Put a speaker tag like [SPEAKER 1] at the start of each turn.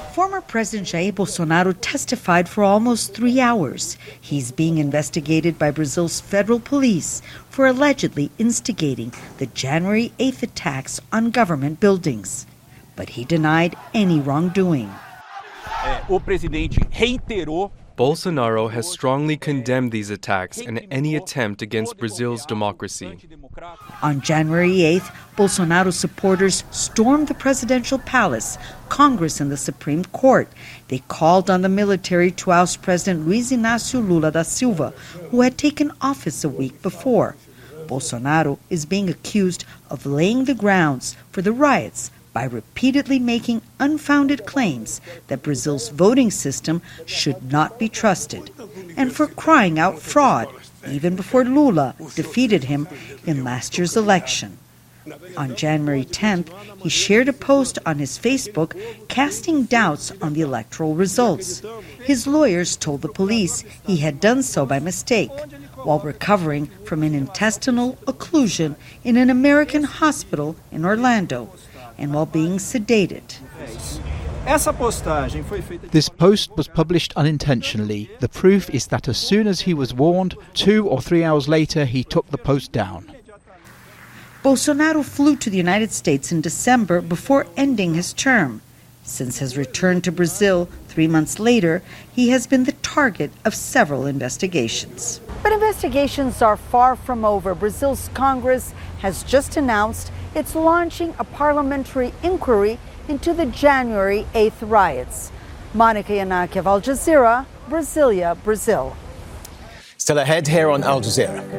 [SPEAKER 1] Former President Jair Bolsonaro testified for almost 3 hours. He's being investigated by Brazil's federal police for allegedly instigating the January 8th attacks on government buildings. But he denied any wrongdoing.
[SPEAKER 2] Bolsonaro has strongly condemned these attacks and any attempt against Brazil's democracy.
[SPEAKER 1] On January 8th, Bolsonaro supporters stormed the presidential palace, Congress, and the Supreme Court. They called on the military to oust President Luiz Inácio Lula da Silva, who had taken office a week before. Bolsonaro is being accused of laying the grounds for the riots by repeatedly making unfounded claims that Brazil's voting system should not be trusted, and for crying out fraud even before Lula defeated him in last year's election. On January 10th, he shared a post on his Facebook casting doubts on the electoral results. His lawyers told the police he had done so by mistake while recovering from an intestinal occlusion in an American hospital in Orlando and while being sedated.
[SPEAKER 3] This post was published unintentionally. The proof is that as soon as he was warned, 2 or 3 hours later, he took the post down.
[SPEAKER 1] Bolsonaro flew to the United States in December before ending his term. Since his return to Brazil 3 months later, he has been the target of several investigations. But investigations are far from over. Brazil's Congress has just announced it's launching a parliamentary inquiry into the January 8th riots. Monica Yanaki of Al Jazeera, Brasilia, Brazil.
[SPEAKER 4] Still ahead here on Al Jazeera.